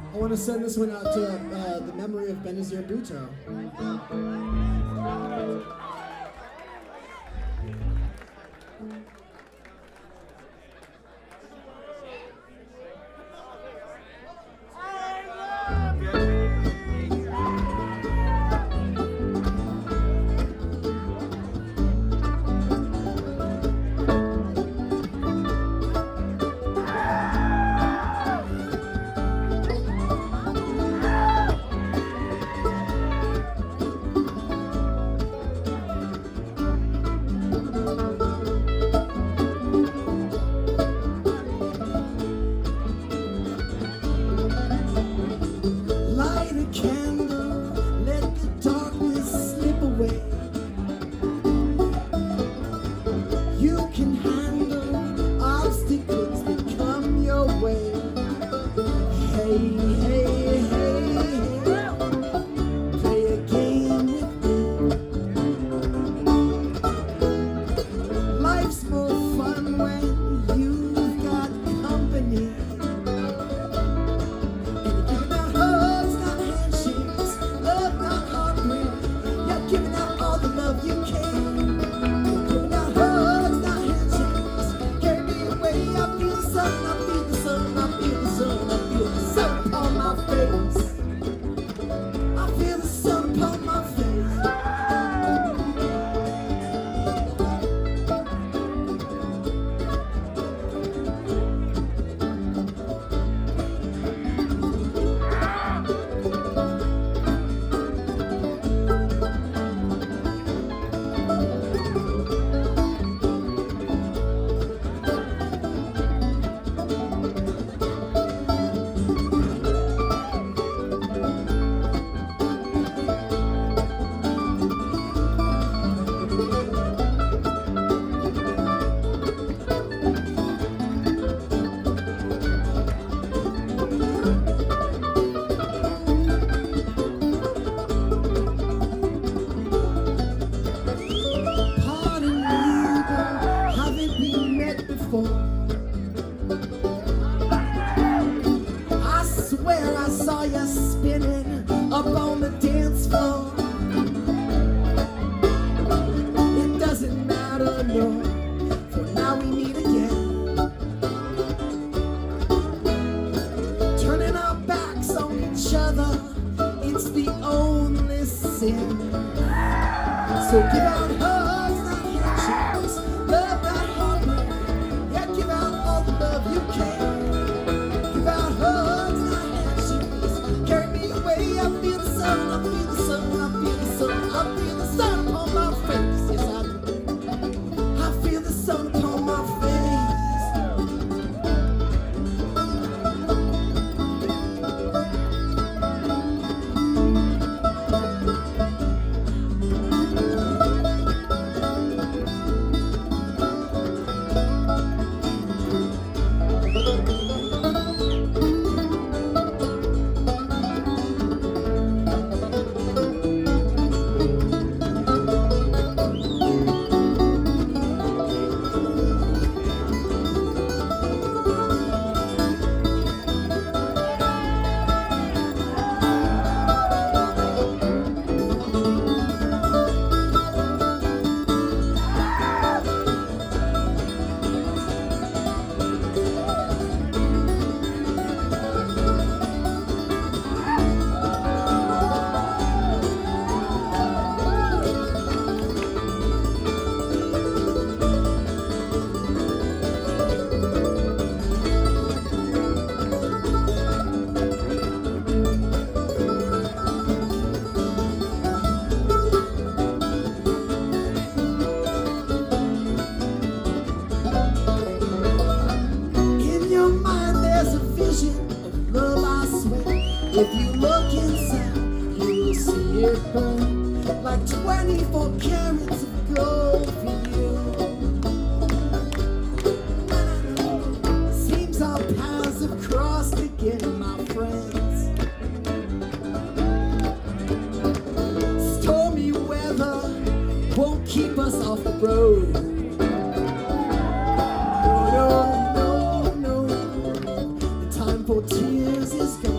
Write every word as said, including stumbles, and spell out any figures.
I want to send this one out to uh, the memory of Benazir Bhutto. So give out hugs, not handshakes. Love not heartbreak. Yeah, give out all the love you can. Give out hugs, not handshakes. Carry me away. I feel the sun. I feel the sun. I feel the sun. I feel the sun upon my face. Yes, I do. I feel the sun upon my face. If you look inside, you'll see it burn like twenty-four carats of gold for you. Seems our paths have crossed again, my friends. Stormy weather won't keep us off the road. No, no, no, no. The time for tears is gone.